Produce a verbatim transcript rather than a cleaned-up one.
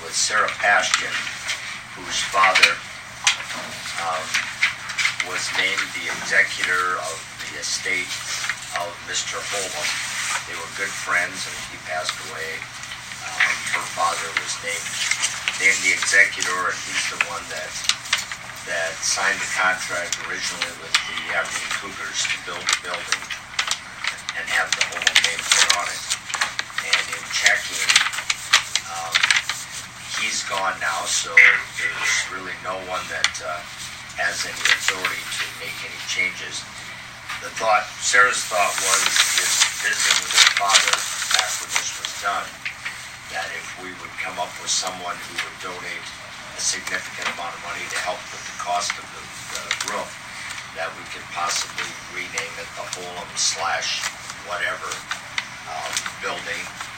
with Sarah Pashkin, whose father um, was named the executor of the estate of Mister Holman. They were good friends, and he passed away. Um, her father was named named the executor, and he's the one that that signed the contract originally with the Aberdeen Cougars to build the building and have the Holman name put on it. And in checking, um, he's gone now, so there's really no one that uh, has any authority to make any changes. The thought, Sarah's thought was, is visiting with her father after this was done, that if we would come up with someone who would donate a significant amount of money to help with the cost of the, the roof, that we could possibly rename it the Holman slash whatever um, building,